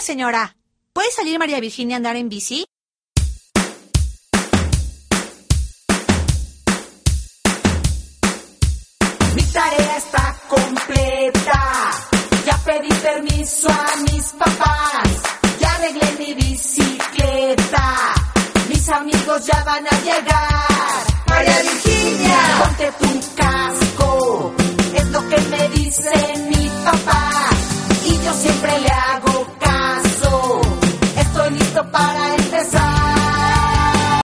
Hola, señora. ¿Puede salir María Virginia a andar en bici? Mi tarea está completa. Ya pedí permiso a mis papás. Ya arreglé mi bicicleta. Mis amigos ya van a llegar. María Virginia, ponte tu casco. Es lo que me dice mi papá. Y yo siempre le